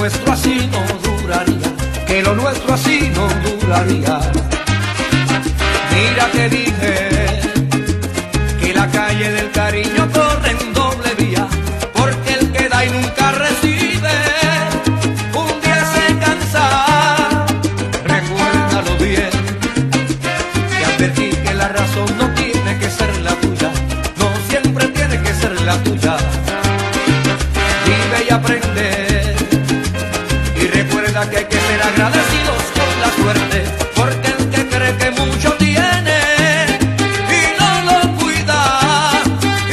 nuestro así no duraría, que lo nuestro así no duraría. Mira que dije que la calle del cariño corre en doble vía, porque el que da y nunca recibe, un día se cansa. Recuérdalo bien, que advertí que la razón no tiene que ser la tuya, no siempre tiene que ser la tuya. Vive y aprende, y recuerda que hay que ser agradecidos con la suerte, porque el que cree que mucho tiene y no lo cuida,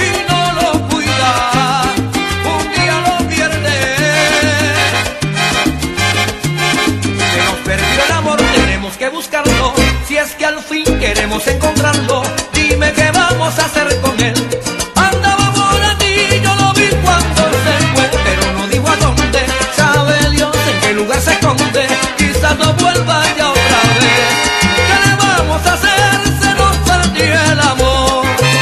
un día lo pierde. Que nos perdió el amor, tenemos que buscarlo, si es que al fin queremos encontrarlo. Dime qué vamos a hacer con él. Andaba por aquí, yo lo vi cuando se fue, pero no digo a dónde. Sabe Dios en qué lugar se esconde, quizás no vuelva ya otra vez. ¿Qué le vamos a hacer? Se nos perdió el amor,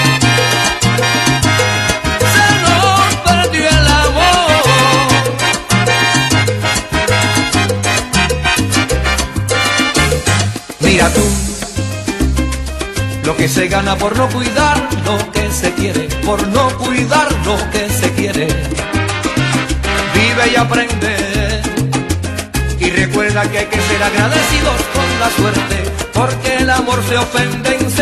se nos perdió el amor. Mira tú, lo que se gana por no cuidar lo que se quiere, por no cuidar lo que se quiere. Vive y aprende, y recuerda que hay que ser agradecidos con la suerte, porque el amor se ofende en